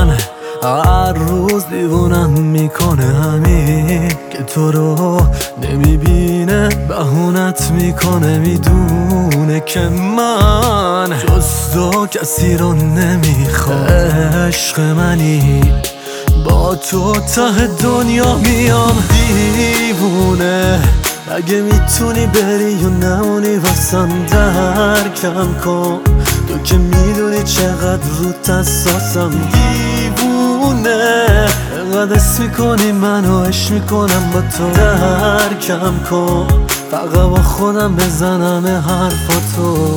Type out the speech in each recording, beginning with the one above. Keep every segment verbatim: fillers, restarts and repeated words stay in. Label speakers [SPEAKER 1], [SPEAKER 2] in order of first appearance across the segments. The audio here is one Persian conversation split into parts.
[SPEAKER 1] من هر روز دیوونم میکنه همین که تو رو نمیبینه، بهونت میکنه، میدونه که من جز تو کسی رو نمیخوام. عشق منی با تو ته دنیا میام دیوونه، اگه میتونی بری و نمونی واسم درکم کن. تو که میدونی چقدر روت حساسم دیوونه، انقدر حس میکنی منو عشق میکنم با تو درکم کن. فقط با خودم بزنم حرفاتو.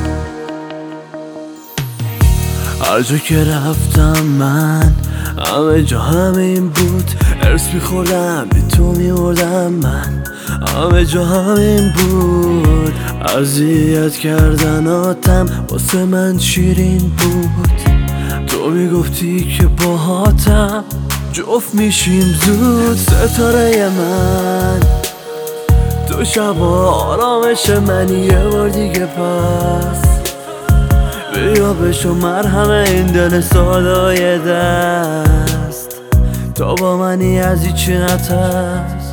[SPEAKER 1] هر جا که رفتم من همه جا همین بود، ارس میخوردم بی تو میمردم من، همه جا همین بود. اذیت کردناتم واسه من شیرین بود، تو میگفتی که باهاتم جفت میشیم زود. ستاره من تو شبا آرامش منی، یه بار دیگه پس بیا بشو مرهم این دل سادای دست. تو با منی از هیچی نترس،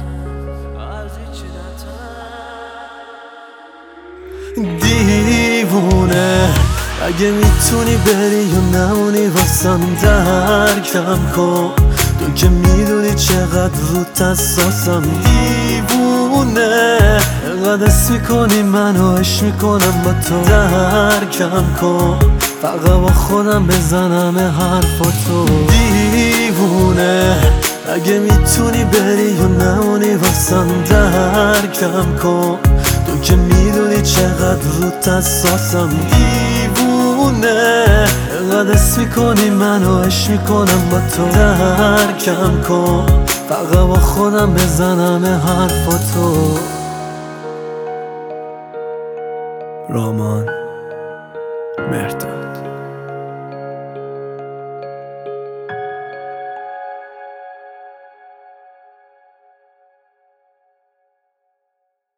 [SPEAKER 1] دیوونه، اگه میتونی بری و نمونی واسم درکم کن. تو که میدونی چقدر روت حساسم دیوونه، انقدر حس میکنی منو عشق میکنم با تو درکم کن. فقط با خودم بزنم حرفاتو. دیوونه، اگه میتونی بری و نمونی واسم درکم کن. تو که میدونی چقدر روت حساسم دیوونه، انقدر حس میکنی منو عشق میکنم با تو درکم کن. فقط با خودم بزنم حرفاتو. رامان مرتا